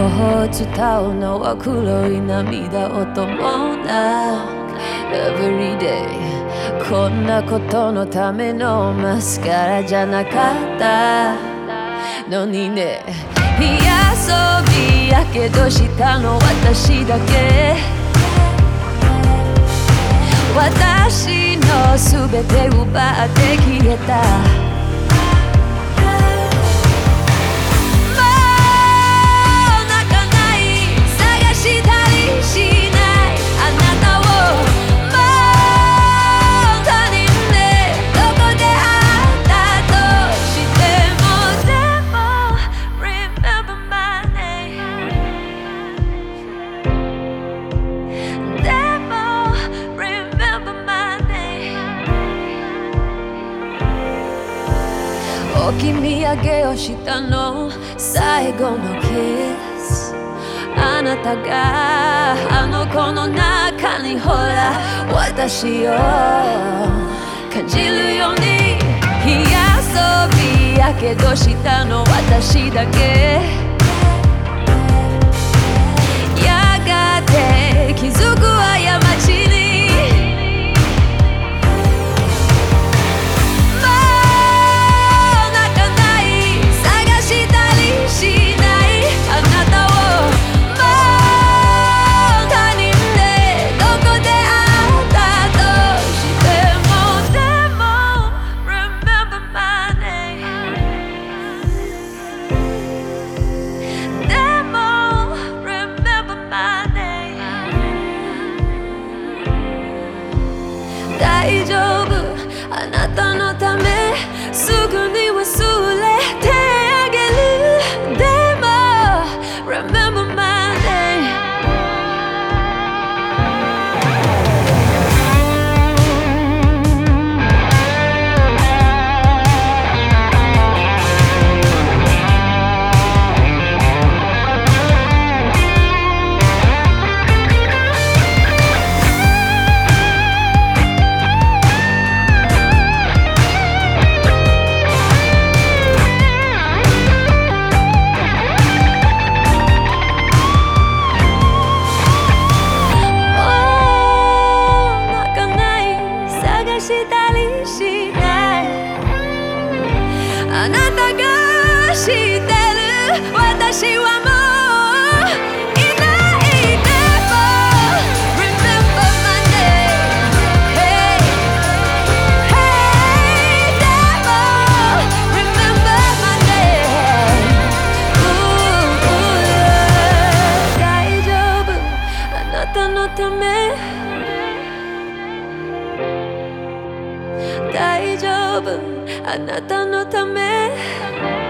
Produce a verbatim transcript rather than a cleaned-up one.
を伝うのは黒い涙を伴う Everyday こんなことのためのマスカラじゃなかったのにね火遊びやけどしたの私だけ私の全て奪って消えた置き土産をしたの最後のキスあなたがあの子の中にほら私を感じるように火遊びやけどしたの私だけやがて気づく過ちに大丈夫あなたのためすぐに忘れてあげるでも Remember my name したりしないあなたが知ってる私はもういないでも Remember my name Hey Hey でも Remember my name Ooh, 大丈夫あなたのため大丈夫あなたのため